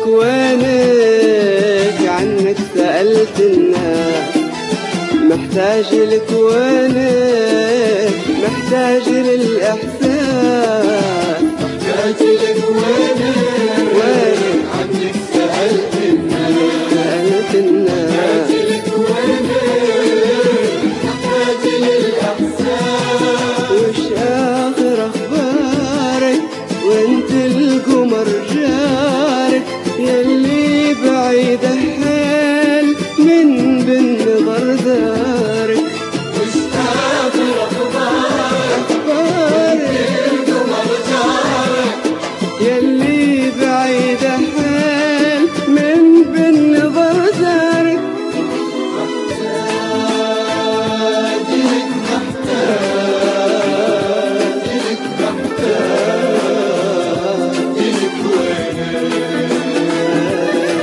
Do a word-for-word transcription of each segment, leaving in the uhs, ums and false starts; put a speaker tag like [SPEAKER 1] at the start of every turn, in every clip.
[SPEAKER 1] لك وينك، عنك سألت الناس. محتاج لك وينك، محتاج للإحساس.
[SPEAKER 2] محتاج لك وينك،
[SPEAKER 1] وينك
[SPEAKER 2] عنك سألت الناس.
[SPEAKER 1] سألت الناس.
[SPEAKER 2] محتاج لك وينك، محتاج للإحساس.
[SPEAKER 1] وش آخر أخبارك وانت القمر جارك، يلي بعيد حيل من بالنظر دارك.
[SPEAKER 2] وش آخر أخبارك
[SPEAKER 1] أخبارك
[SPEAKER 2] القمر جارك،
[SPEAKER 1] يلي بعيد حيل من بالنظر دارك.
[SPEAKER 2] محتاج لك محتاج لك محتاج لك وينك.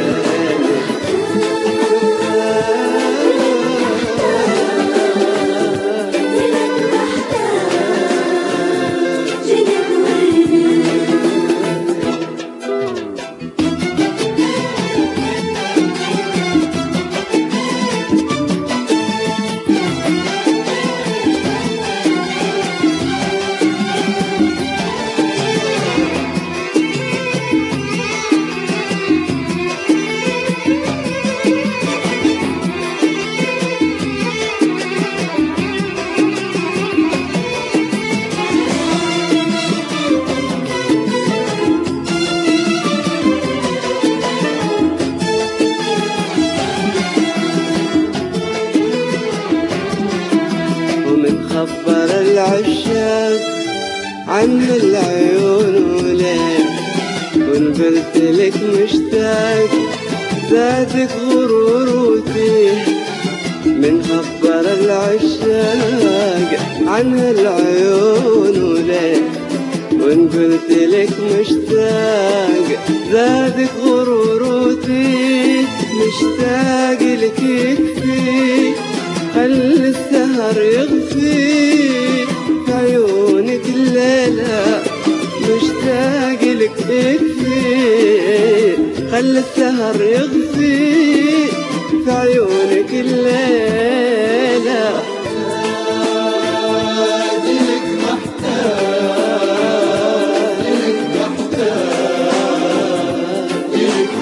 [SPEAKER 1] خبر العشاق عن العيون وليه، ونقلت لك مشتاق زادك غرور وتيه. من خبر العشاق عن العيون وليه، ونقلت لك مشتاق زادك غرور وتيه. مشتاق لك يكفي خلي السهر يغفي في عيونك الليلة. مشتاق لك يكفي خلي السهر يغفي في عيونك الليلة.
[SPEAKER 2] محتاج لك محتاج لك محتاج لك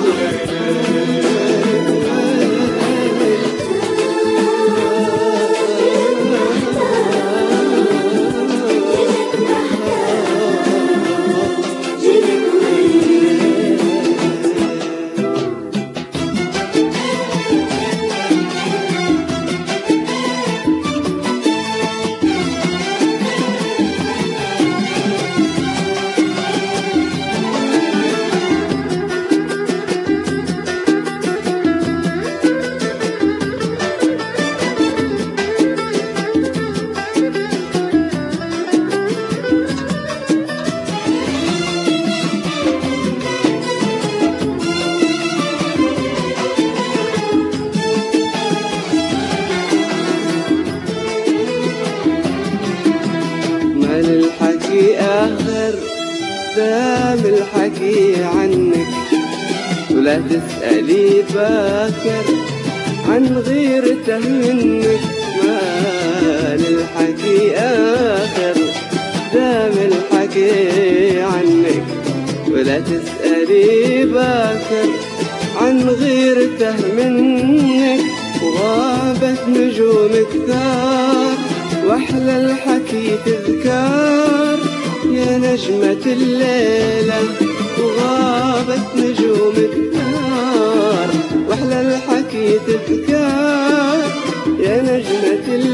[SPEAKER 1] الحكي آخر دام الحكي عنك، ولا تسألي باكر عن غيرته منك. مال الحكي آخر دام الحكي عنك، ولا تسألي باكر عن غيرته منك. وغابت نجومك ثار واحلى الحكي تذكار يا نجمة الليلة. وغابت نجومك ثار واحلى الحكي تذكار يا نجمة الليلة.